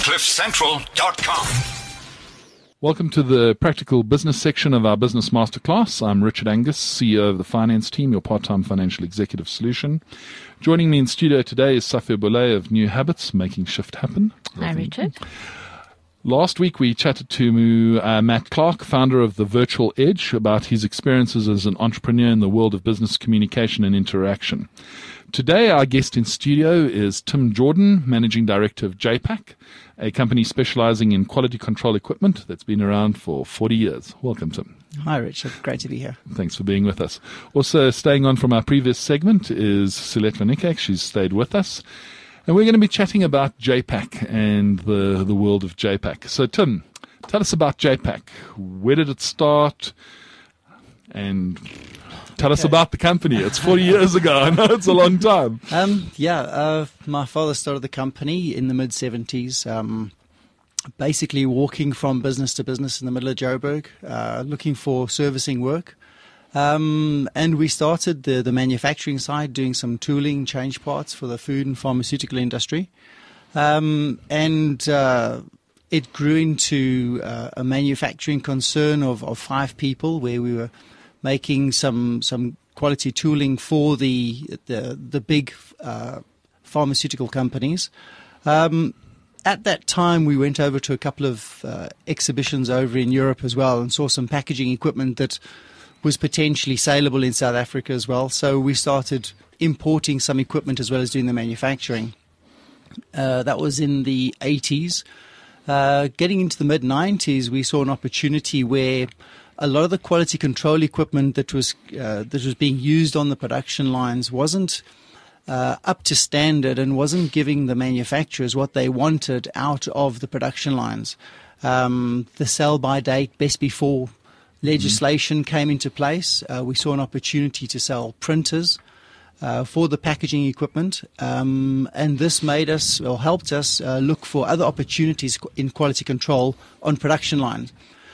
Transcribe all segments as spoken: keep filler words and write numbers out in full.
cliff central dot com. Welcome to the practical business section of our Business Masterclass. I'm Richard Angus, C E O of the finance team, your part-time financial executive solution. Joining me in studio today is Safia Boulay of New Habits, Making Shift Happen. Hi, Richard. Last week we chatted to uh, Matt Clark, founder of The Virtual Edge, about his experiences as an entrepreneur in the world of business communication and interaction. Today our guest in studio is Tim Jordan, Managing Director of J PAC, a company specializing in quality control equipment that's been around for forty years. Welcome, Tim. Hi, Richard. Great to be here. Thanks for being with us. Also staying on from our previous segment is Sulet Vanikak. She's stayed with us. And we're going to be chatting about J PAC and the, the world of J PAC. So, Tim, tell us about J PAC. Where did it start? And tell us Okay. about the company. It's forty years ago. I know it's a long time. Um, yeah, uh, my father started the company in the mid seventies, um, basically walking from business to business in the middle of Joburg, uh, looking for servicing work. Um, and we started the, the manufacturing side, doing some tooling, change parts for the food and pharmaceutical industry. Um, and uh, it grew into uh, a manufacturing concern of, of five people, where we were making some some quality tooling for the the, the big uh, pharmaceutical companies. Um, at that time, we went over to a couple of uh, exhibitions over in Europe as well and saw some packaging equipment that was potentially saleable in South Africa as well. So we started importing some equipment as well as doing the manufacturing. Uh, that was in the eighties. Uh, getting into the mid nineties, we saw an opportunity where a lot of the quality control equipment that was uh, that was being used on the production lines wasn't uh, up to standard and wasn't giving the manufacturers what they wanted out of the production lines. Um, the sell-by date, best before legislation mm-hmm. came into place. Uh, we saw an opportunity to sell printers uh, for the packaging equipment, um, and this made us or helped us uh, look for other opportunities in quality control on production lines.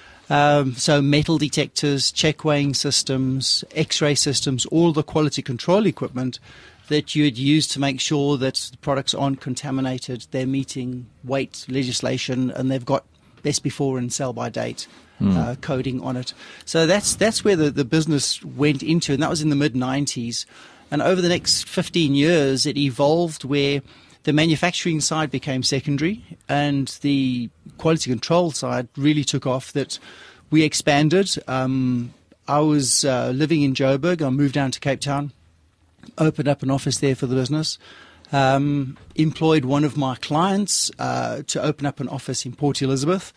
Um, so metal detectors, check weighing systems, X-ray systems, all the quality control equipment that you would use to make sure that the products aren't contaminated, they're meeting weight legislation, and they've got best before and sell by date mm. uh, coding on it. So that's that's where the, the business went into, and that was in the mid nineties. And over the next fifteen years, it evolved where the manufacturing side became secondary and the quality control side really took off, that we expanded. Um, I was uh, living in Joburg. I moved down to Cape Town, opened up an office there for the business, um, employed one of my clients uh, to open up an office in Port Elizabeth.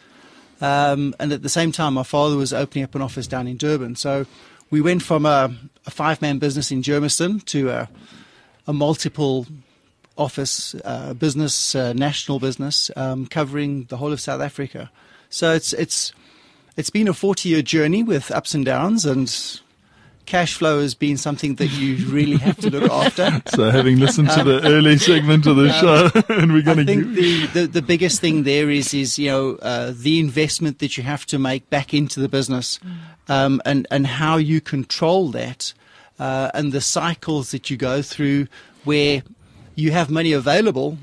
Um, and at the same time, my father was opening up an office down in Durban. So we went from a, a five-man business in Germiston to a, a multiple office uh, business, uh, national business, um, covering the whole of South Africa. So it's it's it's been a forty-year journey with ups and downs, and cash flow has been something that you really have to look after. So having listened to the early segment of the um, show, and we're going to I think the, the the biggest thing there is is you know uh, the investment that you have to make back into the business, um, and and how you control that, uh, and the cycles that you go through where you have money available,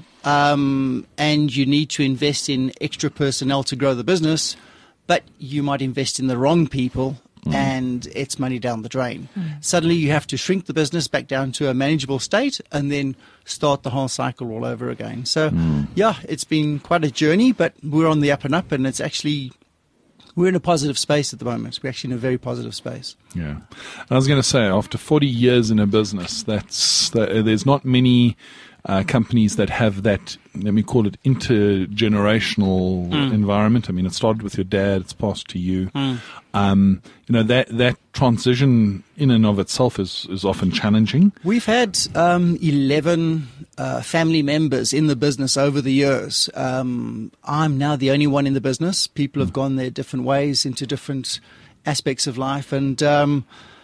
um, and you need to invest in extra personnel to grow the business, but you might invest in the wrong people, mm. and it's money down the drain. Mm. Suddenly you have to shrink the business back down to a manageable state and then start the whole cycle all over again. So, mm. yeah, it's been quite a journey, but we're on the up and up, and it's actually, we're in a positive space at the moment. We're actually in a very positive space. Yeah. I was going to say, after forty years in a business, that's that, there's not many uh, companies that have that, let me call it, intergenerational mm. environment. I mean, it started with your dad, it's passed to you. Mm. Um, you know, that that transition in and of itself is, is often challenging. We've had um, eleven uh, family members in the business over the years. Um, I'm now the only one in the business. People have mm. gone their different ways into different aspects of life, and um,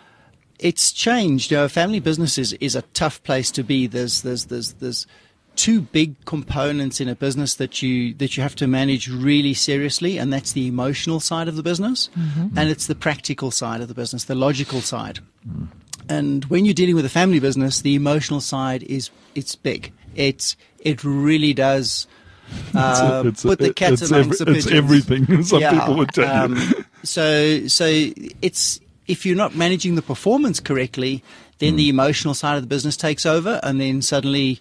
it's changed. You know, family business is, is a tough place to be. There's there's there's there's two big components in a business that you that you have to manage really seriously, and that's the emotional side of the business, mm-hmm. and it's the practical side of the business, the logical side. Mm. And when you're dealing with a family business, the emotional side is it's big. It's it really does Uh, it's, put the cat it's, amongst every, the it's pigeons. everything. Some Yeah, people would tell um, you. So, so it's if you're not managing the performance correctly, then Mm. the emotional side of the business takes over, and then suddenly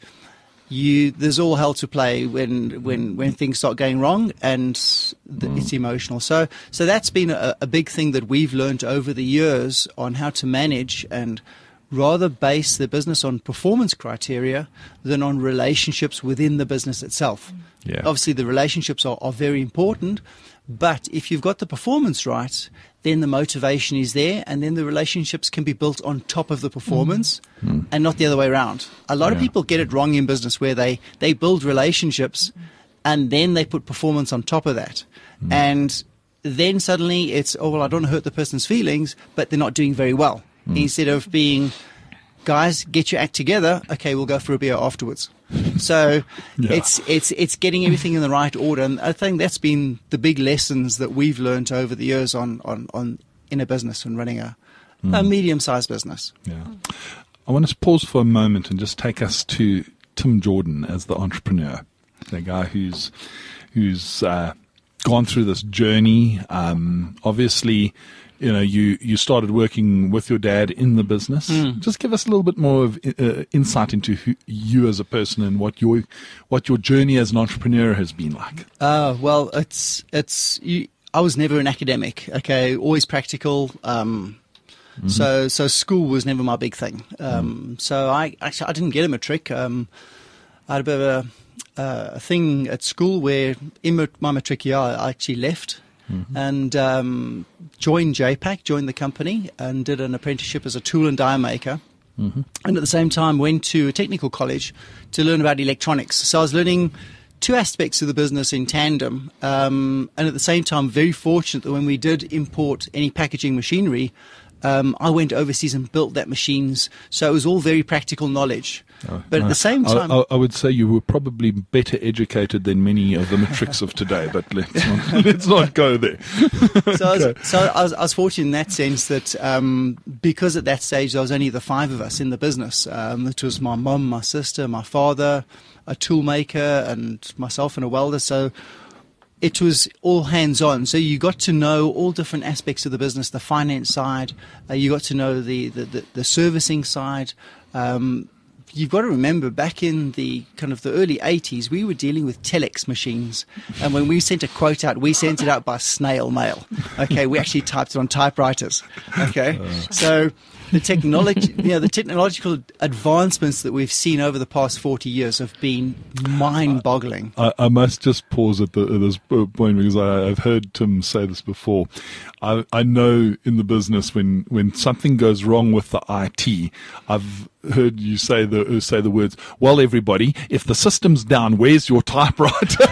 you there's all hell to play when when when things start going wrong, and the, Mm. it's emotional. So, so that's been a, a big thing that we've learned over the years on how to manage and rather base the business on performance criteria than on relationships within the business itself. Yeah. Obviously, the relationships are, are very important, but if you've got the performance right, then the motivation is there, and then the relationships can be built on top of the performance Mm. and not the other way around. A lot of Yeah. people get it wrong in business where they, they build relationships and then they put performance on top of that. Mm. And then suddenly it's, oh, well, I don't want to hurt the person's feelings, but they're not doing very well. Mm. Instead of being, guys, get your act together. Okay, we'll go for a beer afterwards. So Yeah. it's it's it's getting everything in the right order, and I think that's been the big lessons that we've learned over the years on on, on in a business and running a, a medium-sized business. Yeah. I want to pause for a moment and just take us to Tim Jordan as the entrepreneur, the guy who's who's uh, gone through this journey. Um, obviously, you know, you, you started working with your dad in the business. Mm. Just give us a little bit more of uh, insight into who, you as a person and what your what your journey as an entrepreneur has been like. Uh, well, it's it's. You, I was never an academic. Okay, always practical. Um, Mm-hmm. So so school was never my big thing. Um, Mm. So I actually I didn't get a matric. Um, I had a bit of a, uh, a thing at school where in ma- my matric year I actually left. Mm-hmm. And um, joined J PAC, joined the company, and did an apprenticeship as a tool and die maker. Mm-hmm. And at the same time went to a technical college to learn about electronics. So I was learning two aspects of the business in tandem. Um, and at the same time, very fortunate that when we did import any packaging machinery, um, I went overseas and built that machines. So it was all very practical knowledge. Oh, but at no. the same I- time... I, I would say you were probably better educated than many of the matrics of today, but let's not, let's not go there. So, I was, Okay. so I, was, I was fortunate in that sense that um, because at that stage there was only the five of us in the business. Um, it was my mum, my sister, my father, a tool maker, and myself and a welder. So it was all hands on. So you got to know all different aspects of the business, the finance side. Uh, you got to know the, the, the, the servicing side. Um, You've got to remember, back in the kind of the early eighties, we were dealing with telex machines. And when we sent a quote out, we sent it out by snail mail. Okay, we actually typed it on typewriters. Okay, so the technology, you know, the technological advancements that we've seen over the past forty years have been mind-boggling. I, I must just pause at, the, at this point because I, I've heard Tim say this before. I, I know in the business when, when something goes wrong with the I T, I've heard you say the say the words, well, everybody, if the system's down, where's your typewriter?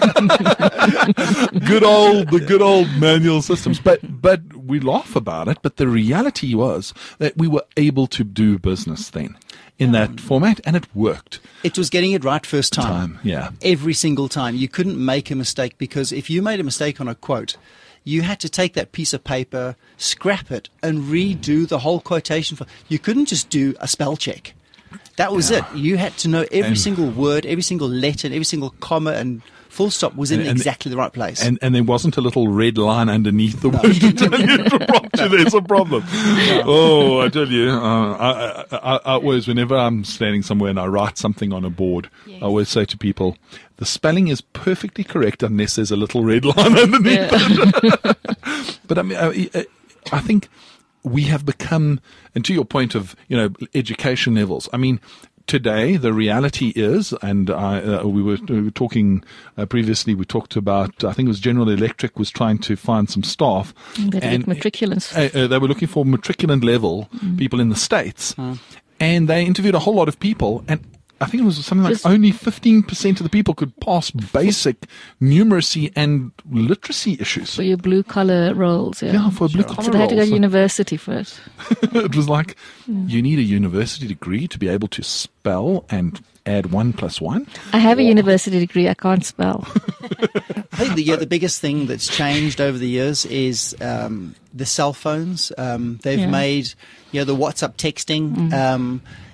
good old, the good old manual systems. But, but we laugh about it. But the reality was that we were able to do business then in that format, and it worked. It was getting it right first time. Time, yeah. Every single time. You couldn't make a mistake, because if you made a mistake on a quote, you had to take that piece of paper, scrap it, and redo the whole quotation. For, you couldn't just do a spell check. That was Yeah. it. You had to know every And- single word, every single letter, and every single comma and full stop was in And- and- exactly the right place. And and there wasn't a little red line underneath the word to tell you to prompt you there's a problem. Oh, I tell you, uh, I, I, I, I always, whenever I'm standing somewhere and I write something on a board, Yes. I always say to people, the spelling is perfectly correct unless there's a little red line underneath. Yeah. But I mean, I, I think we have become, and to your point of, you know, education levels, I mean, today, the reality is, and I, uh, we, were, we were talking uh, previously, we talked about, I think it was General Electric was trying to find some staff. They and like matriculants. uh, uh, they were looking for matriculant level people in the States. And they interviewed a whole lot of people, and I think it was something like Just- only fifteen percent of the people could pass basic numeracy and literacy issues. For your blue collar roles, yeah. Yeah, for blue collar So they had to go roles. to university for it. It was like, you need a university degree to be able to spell and add one plus one. I have a university degree. I can't spell. I think the, yeah, the biggest thing that's changed over the years is um, the cell phones. Um, they've Yeah. made, you know, the WhatsApp texting. Um,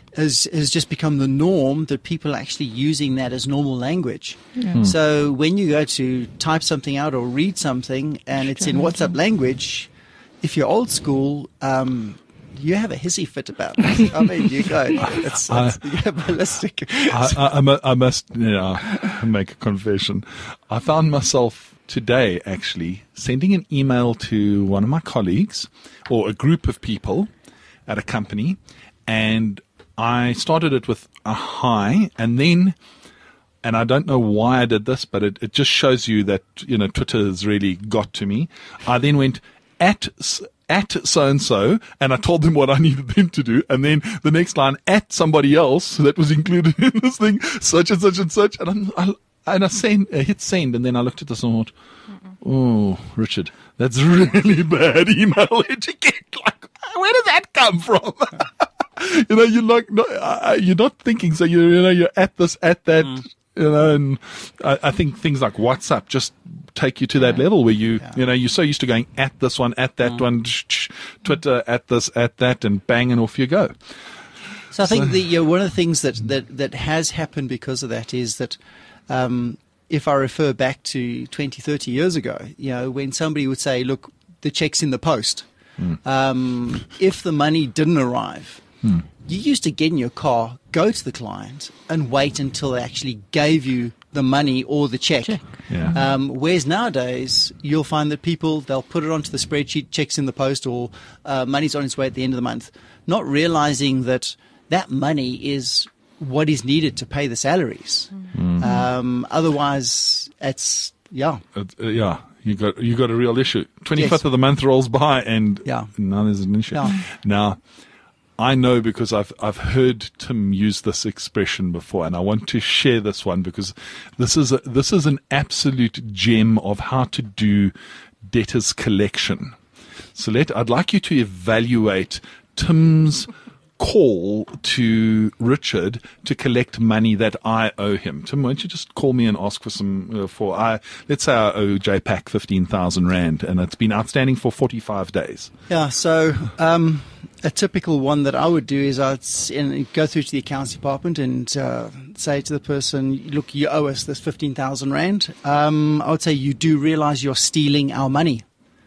has has just become the norm, that people are actually using that as normal language. So when you go to type something out or read something and it's in WhatsApp language, if you're old school, um, you have a hissy fit about it. I mean, you go, it's, it's yeah, ballistic. I, I, I, mu- I must yeah, make a confession. I found myself today actually sending an email to one of my colleagues or a group of people at a company, and I started it with a hi, and then, and I don't know why I did this, but it, it just shows you that, you know, Twitter has really got to me. I then went at at so-and-so, and I told them what I needed them to do, and then the next line, at somebody else that was included in this thing, such and such and such, and I'm, I, and I, send, I hit send, and then I looked at this and thought, oh, Richard, that's really bad email etiquette. Like, where did that come from? You know, you're like, not, uh, you're not thinking, so you you know, you're at this, at that, mm. you know, and I, I think things like WhatsApp just take you to that level where you, yeah. you know, you're so used to going at this one, at that mm. one, sh- sh- Twitter, at this, at that, and bang, and off you go. So I think so, the, you know, one of the things that, that, that has happened because of that is that um, if I refer back to twenty, thirty years ago, you know, when somebody would say, look, the check's in the post, mm. um, if the money didn't arrive, mm. you used to get in your car, go to the client, and wait until they actually gave you the money or the check. check. Yeah. Um, whereas nowadays, you'll find that people, they'll put it onto the spreadsheet, checks in the post, or uh, money's on its way at the end of the month, not realizing that that money is what is needed to pay the salaries. Mm-hmm. Um, otherwise, it's, yeah. Uh, yeah. You got you got a real issue. twenty-fifth yes. of the month rolls by, and yeah. now there's an issue. Yeah. Now, I know because I've I've heard Tim use this expression before, and I want to share this one because this is a, this is an absolute gem of how to do debtors collection. So let I'd like you to evaluate Tim's call to Richard to collect money that I owe him. Tim, won't you just call me and ask for some uh, for I let's say I owe J PAC fifteen thousand rand, and it's been outstanding for forty-five days. Yeah. So um, a typical one that I would do is I'd go through to the accounts department and uh, say to the person, "Look, you owe us this fifteen thousand rand. Um, I would say you do realise you're stealing our money."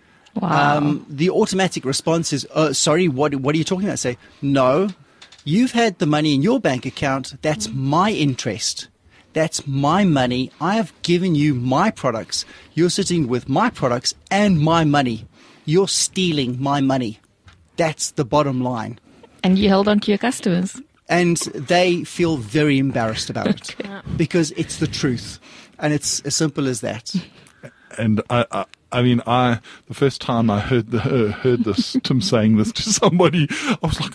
Wow. Um, the automatic response is, oh, sorry, what, what are you talking about? Say, no, you've had the money in your bank account. That's my interest. That's my money. I have given you my products. You're sitting with my products and my money. You're stealing my money. That's the bottom line. And you held on to your customers. And they feel very embarrassed about it because it's the truth. And it's as simple as that. And I... I I mean, I the first time I heard the, uh, heard this, Tim saying this to somebody, I was like,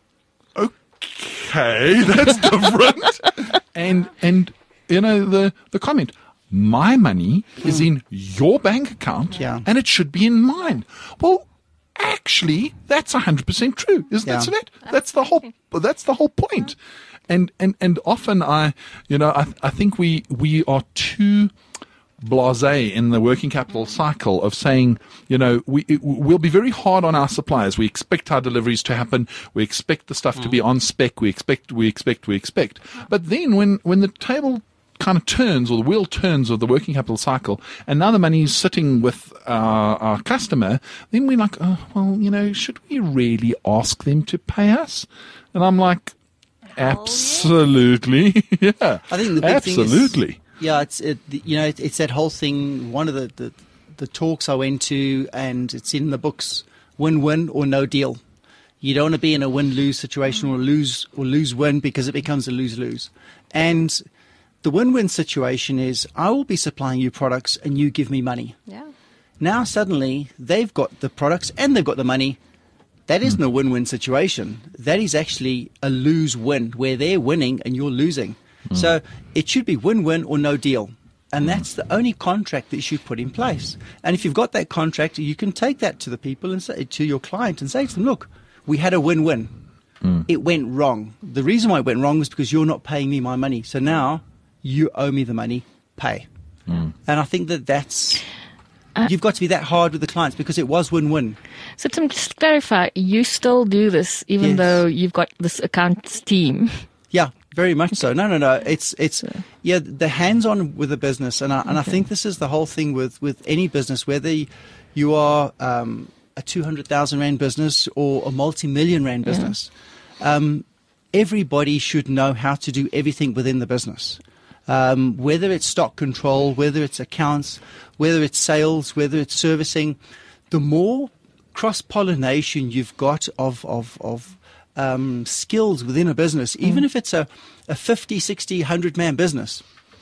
okay, that's different. and and you know the the comment, my money is in your bank account, yeah. and it should be in mine. Well, actually, that's a hundred percent true, isn't yeah. that? That that's the whole that's the whole point. And and and often I, you know, I I think we we are too blasé in the working capital cycle of saying, you know, we, it, we'll be very hard on our suppliers. We expect our deliveries to happen. We expect the stuff mm. to be on spec. We expect, we expect, we expect. But then when, when the table kind of turns, or the wheel turns of the working capital cycle, and now the money's sitting with our, our customer, then we're like, oh, well, you know, should we really ask them to pay us? And I'm like, absolutely. Yeah. yeah. I think the big absolutely. Thing is, yeah, it's it, you know it, it's that whole thing. One of the, the the talks I went to, and it's in the books: win-win or no deal. You don't want to be in a win-lose situation, or lose or lose-win, because it becomes a lose-lose. And the win-win situation is, I will be supplying you products, and you give me money. Yeah. Now suddenly they've got the products and they've got the money. That isn't a win-win situation. That is actually a lose-win, where they're winning and you're losing. Mm. So it should be win-win or no deal. And that's the only contract that you should put in place. And if you've got that contract, you can take that to the people and say to your client and say to them, look, we had a win-win. Mm. It went wrong. The reason why it went wrong was because you're not paying me my money. So now you owe me the money, pay. Mm. And I think that that's you've got to be that hard with the clients because it was win-win. So to just clarify, you still do this even Yes. though you've got this accounts team. Yeah, very much so. No, no, no. It's it's yeah, the hands-on with the business, and I, and I Okay. think this is the whole thing with, with any business, whether you are um, a two hundred thousand rand business or a multi-million rand business. Um, everybody should know how to do everything within the business. Um, whether it's stock control, whether it's accounts, whether it's sales, whether it's servicing, the more cross-pollination you've got of, of, of um, skills within a business, even if it's a, a fifty, sixty, one hundred man business,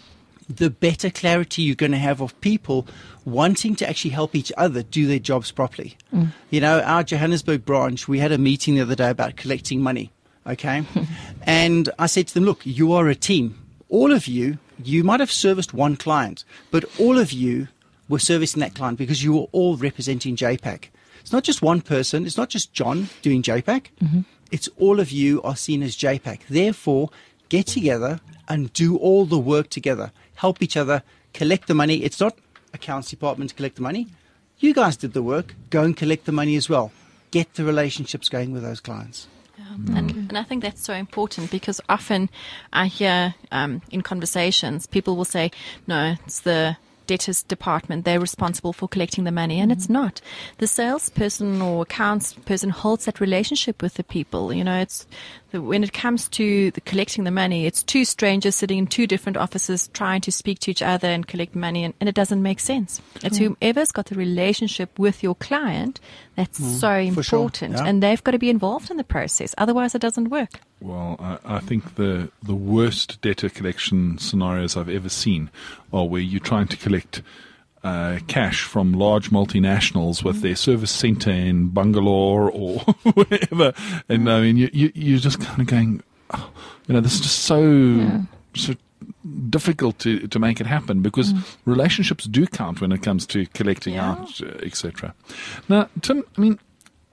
the better clarity you're going to have of people wanting to actually help each other do their jobs properly. You know, our Johannesburg branch, we had a meeting the other day about collecting money, okay? And I said to them, look, you are a team. All of you, you might have serviced one client, but all of you were servicing that client because you were all representing J PAC. It's not just one person. It's not just John doing J PAC. Mm-hmm. It's all of you are seen as J PAC. Therefore, get together and do all the work together. Help each other collect the money. It's not accounts department to collect the money. You guys did the work. Go and collect the money as well. Get the relationships going with those clients. Yeah. And, and I think that's so important because often I hear um, in conversations, people will say, no, it's the debtors department, they're responsible for collecting the money, and it's not. The salesperson or accounts person holds that relationship with the people. You know, it's the, when it comes to the collecting the money, it's two strangers sitting in two different offices trying to speak to each other and collect money, and, and it doesn't make sense. It's whomever's got the relationship with your client that's so for sure, important, yeah. and they've got to be involved in the process. Otherwise, it doesn't work. Well, I, I think the the worst debtor collection scenarios I've ever seen are where you're trying to collect uh, cash from large multinationals with their service center in Bangalore or wherever, and I mean, you, you you're just kind of going, oh, you know, this is just so Yeah. so difficult to to make it happen because relationships do count when it comes to collecting Yeah. out, uh, et cetera. Now, Tim, I mean.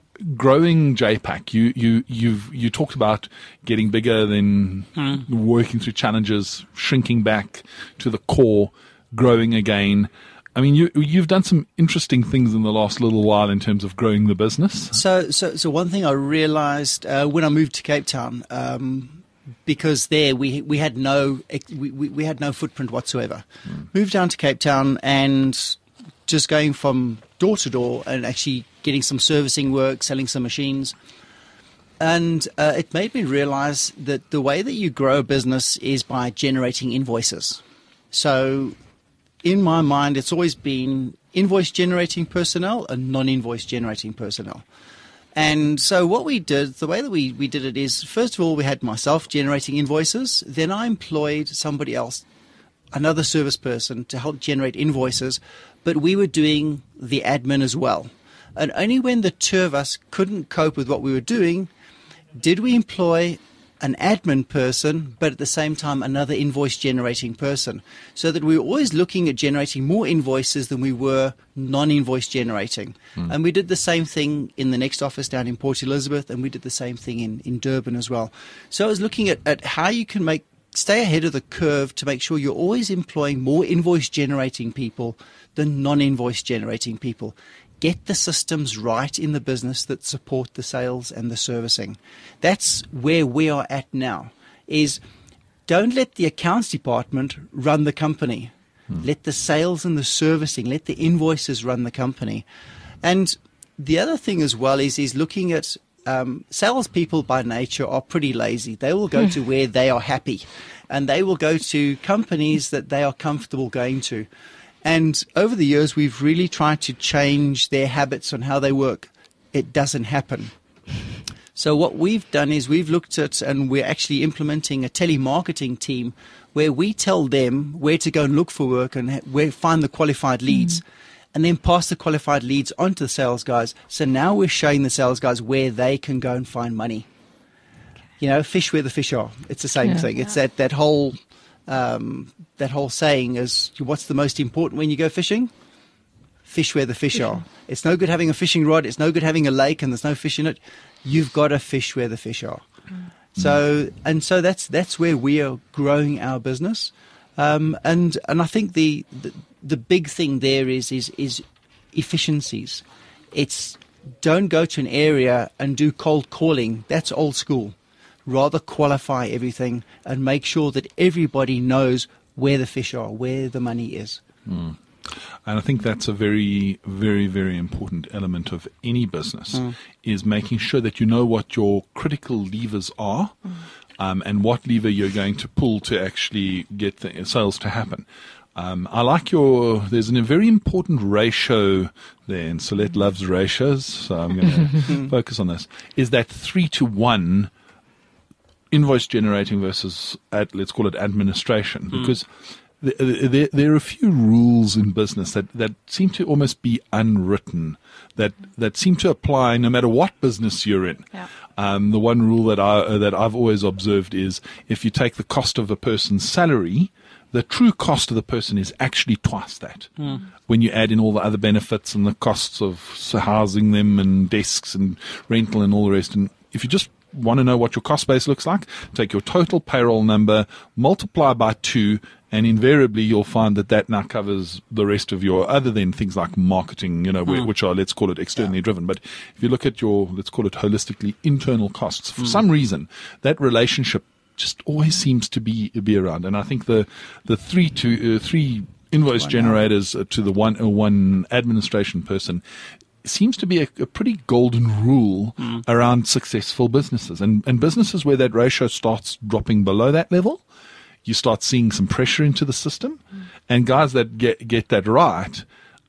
Growing J PAC, you you you've you talked about getting bigger, then working through challenges, shrinking back to the core, growing again. I mean, you you've done some interesting things in the last little while in terms of growing the business. So, so, so one thing I realized uh, when I moved to Cape Town, um, because there we we had no we, we, we had no footprint whatsoever. Moved down to Cape Town and just going from door to door and actually getting some servicing work, selling some machines. And uh, it made me realize that the way that you grow a business is by generating invoices. So in my mind, it's always been invoice generating personnel and non-invoice generating personnel. And so what we did, the way that we, we did it is, first of all, we had myself generating invoices. Then I employed somebody else, another service person, to help generate invoices. But we were doing the admin as well. And only when the two of us couldn't cope with what we were doing did we employ an admin person, but at the same time another invoice generating person, so that we were always looking at generating more invoices than we were non-invoice generating. Mm. And we did the same thing in the next office down in Port Elizabeth, and we did the same thing in, in Durban as well. So I was looking at, at how you can make stay ahead of the curve to make sure you're always employing more invoice generating people than non-invoice generating people. Get the systems right in the business that support the sales and the servicing. That's where we are at now, is don't let the accounts department run the company. Hmm. Let the sales and the servicing, let the invoices run the company. And the other thing as well is, is looking at um, salespeople by nature are pretty lazy. They will go to where they are happy, and they will go to companies that they are comfortable going to. And over the years, we've really tried to change their habits on how they work. It doesn't happen. So what we've done is we've looked at, and we're actually implementing a telemarketing team where we tell them where to go and look for work and where find the qualified leads, mm. and then pass the qualified leads on to the sales guys. So now we're showing the sales guys where they can go and find money. You know, fish where the fish are. It's the same Yeah. thing. It's that, that whole... Um, that whole saying is, what's the most important when you go fishing? Fish where the fish are. It's no good having a fishing rod. It's no good having a lake and there's no fish in it. You've got to fish where the fish are. Mm. So, and so that's that's where we are growing our business. Um, and and I think the, the the big thing there is is is efficiencies. It's don't go to an area and do cold calling. That's old school. Rather qualify everything and make sure that everybody knows where the fish are, where the money is. Mm. And I think that's a very, very, very important element of any business, mm. is making sure that you know what your critical levers are, mm. um, and what lever you're going to pull to actually get the sales to happen. Um, I like your, there's a very important ratio there, and Celeste loves ratios, so I'm going to focus on this, is that three to one invoice generating versus, ad, let's call it administration, mm. because there, there, there are a few rules in business that, that seem to almost be unwritten, that, that seem to apply no matter what business you're in. Yeah. Um, the one rule that, I, uh, that I've always observed is if you take the cost of a person's salary, the true cost of the person is actually twice that. Mm. When you add in all the other benefits and the costs of housing them and desks and rental and all the rest. And if you just want to know what your cost base looks like, take your total payroll number, multiply by two, and invariably you'll find that that now covers the rest of your, other than things like marketing, you know, mm. which are, let's call it externally yeah. driven. But if you look at your, let's call it holistically internal costs, for mm. some reason, that relationship just always seems to be be around. And I think the the three to uh, three invoice one generators uh, to the one uh, one administration person seems to be a, a pretty golden rule mm. around successful businesses. And and businesses where that ratio starts dropping below that level, you start seeing some pressure into the system. Mm. And guys that get get that right,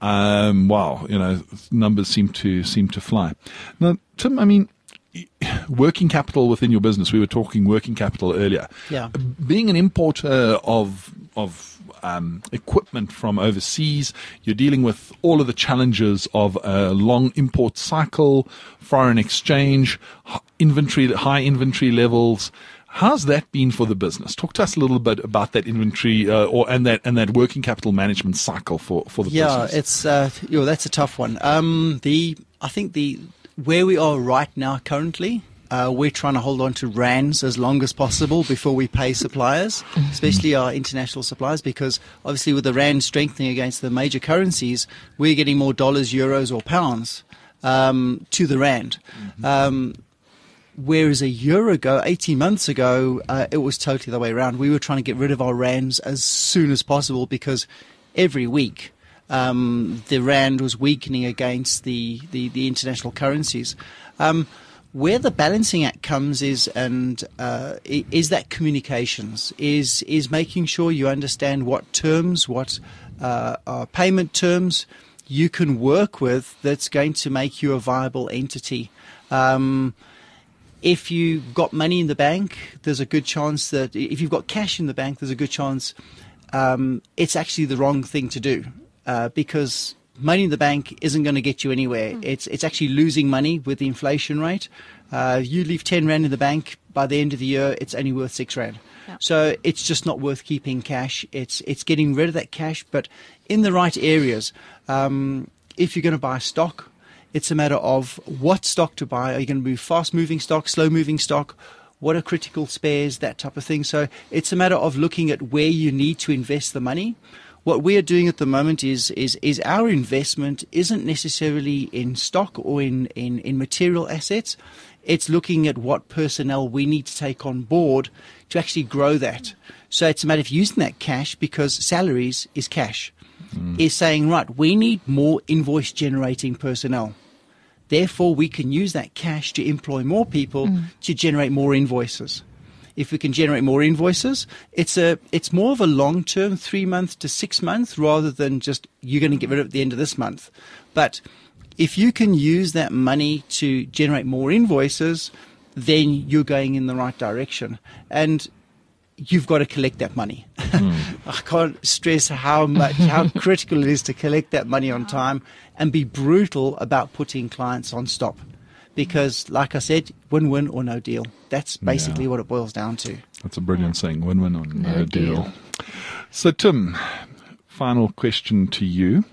um, wow, you know, numbers seem to seem to fly. Now, Tim, I mean, working capital within your business. We were talking working capital earlier. Yeah. Being an importer of of um, equipment from overseas, you're dealing with all of the challenges of a long import cycle, foreign exchange, inventory, high inventory levels. How's that been for the business? Talk to us a little bit about that inventory uh, or and that and that working capital management cycle for, for the yeah, business. Yeah, it's uh, you know, that's a tough one. Um, the I think the where we are right now currently, uh, we're trying to hold on to rands as long as possible before we pay suppliers, especially our international suppliers, because obviously with the rand strengthening against the major currencies, we're getting more dollars, euros or pounds um, to the rand. Mm-hmm. Um, whereas a year ago, eighteen months ago, uh, it was totally the way around. We were trying to get rid of our rands as soon as possible because every week Um, the rand was weakening against the, the, the international currencies. Um, where the balancing act comes is, and uh, is that communications, is is making sure you understand what terms, what uh, are payment terms you can work with that's going to make you a viable entity. Um, if you've got money in the bank, there's a good chance that if you've got cash in the bank, there's a good chance um, it's actually the wrong thing to do. Uh, because money in the bank isn't going to get you anywhere. Mm. It's it's actually losing money with the inflation rate. Uh, you leave ten rand in the bank, by the end of the year, it's only worth six rand. Yeah. So it's just not worth keeping cash. It's it's getting rid of that cash, but in the right areas. Um, if you're going to buy stock, it's a matter of what stock to buy. Are you going to move fast-moving stock, slow-moving stock? What are critical spares, that type of thing. So it's a matter of looking at where you need to invest the money. What we are doing at the moment is is is our investment isn't necessarily in stock or in, in, in material assets. It's looking at what personnel we need to take on board to actually grow that. So it's a matter of using that cash, because salaries is cash. Mm. Is saying, right, we need more invoice generating personnel. Therefore, we can use that cash to employ more people mm. to generate more invoices. If we can generate more invoices, it's a it's more of a long-term, three month to six months, rather than just you're going to get rid of it at the end of this month. But if you can use that money to generate more invoices, then you're going in the right direction. And you've got to collect that money. Mm. I can't stress how much, how critical it is to collect that money on time and be brutal about putting clients on stop. Because, like I said, win-win or no deal. That's basically yeah. what it boils down to. That's a brilliant yeah. saying, win-win or no, no deal. deal. So, Tim, final question to you.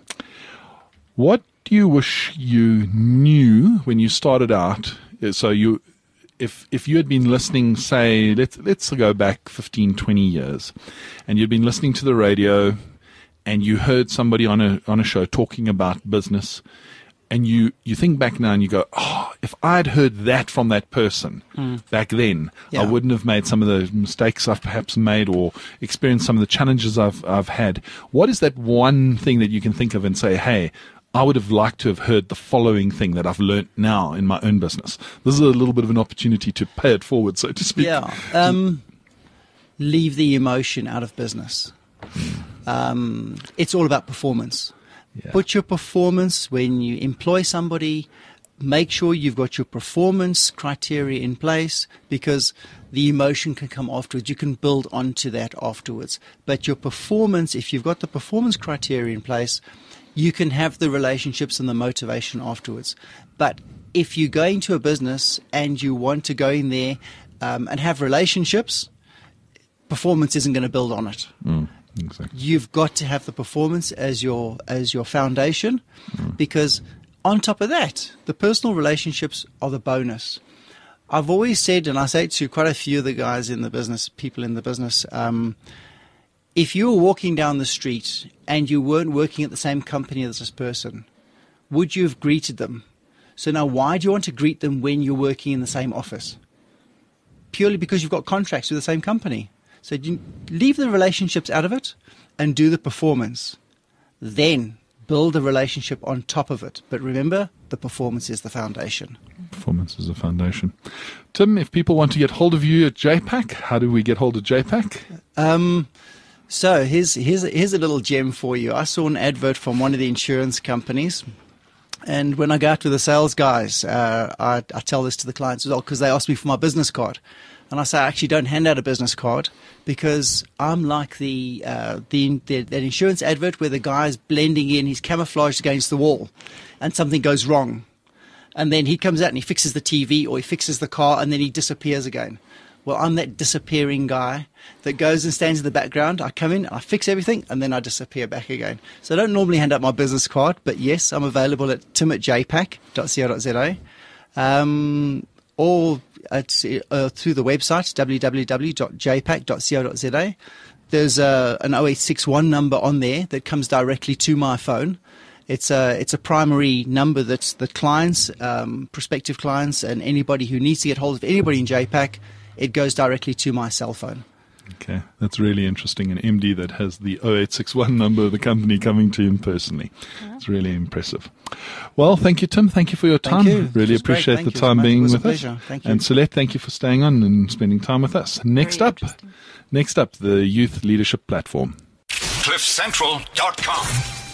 What do you wish you knew when you started out? So, you, if if you had been listening, say, let's, let's go back fifteen, twenty years, and you'd been listening to the radio, and you heard somebody on a on a show talking about business, and you, you think back now and you go, oh, if I'd heard that from that person mm. back then, yeah. I wouldn't have made some of the mistakes I've perhaps made or experienced some of the challenges I've I've had. What is that one thing that you can think of and say, hey, I would have liked to have heard the following thing that I've learnt now in my own business? This is a little bit of an opportunity to pay it forward, so to speak. Yeah. Um, leave the emotion out of business. Um, it's all about performance. Yeah. Put your performance when you employ somebody. Make sure you've got your performance criteria in place, because the emotion can come afterwards. You can build onto that afterwards. But your performance, if you've got the performance criteria in place, you can have the relationships and the motivation afterwards. But if you go into a business and you want to go in there um, and have relationships, performance isn't going to build on it. Mm. Exactly. You've got to have the performance as your as your foundation, mm. because on top of that, the personal relationships are the bonus. I've always said, and I say it to quite a few of the guys in the business, people in the business, um, if you were walking down the street and you weren't working at the same company as this person, would you have greeted them? So now, why do you want to greet them when you're working in the same office? Purely because you've got contracts with the same company. So you leave the relationships out of it and do the performance. Then build a relationship on top of it. But remember, the performance is the foundation. Performance is the foundation. Tim, if people want to get hold of you at J PAC, how do we get hold of J PAC? Um, so here's, here's, here's a little gem for you. I saw an advert from one of the insurance companies. And when I go out with the sales guys, uh, I, I tell this to the clients as well, because they ask me for my business card. And I say, I actually don't hand out a business card, because I'm like the, uh, the, the that insurance advert where the guy's blending in, he's camouflaged against the wall, and something goes wrong. And then he comes out and he fixes the T V or he fixes the car, and then he disappears again. Well, I'm that disappearing guy that goes and stands in the background. I come in, I fix everything, and then I disappear back again. So I don't normally hand out my business card, but yes, I'm available at tim at j pac dot co dot z a. Um, or It's uh, through the website, w w w dot j pac dot co dot z a. There's uh, an oh eight six one number on there that comes directly to my phone. It's a, it's a primary number that's the clients, um, prospective clients, and anybody who needs to get hold of anybody in J PAC, it goes directly to my cell phone. Okay, that's really interesting. An M D that has the oh eight six one number of the company coming to him personally. It's really impressive. Well, thank you, Tim. Thank you for your time. Thank you. Really appreciate the time being with us. Thank you. And Celeste, thank you for staying on and spending time with us. Next up, next up, the Youth Leadership Platform. cliff central dot com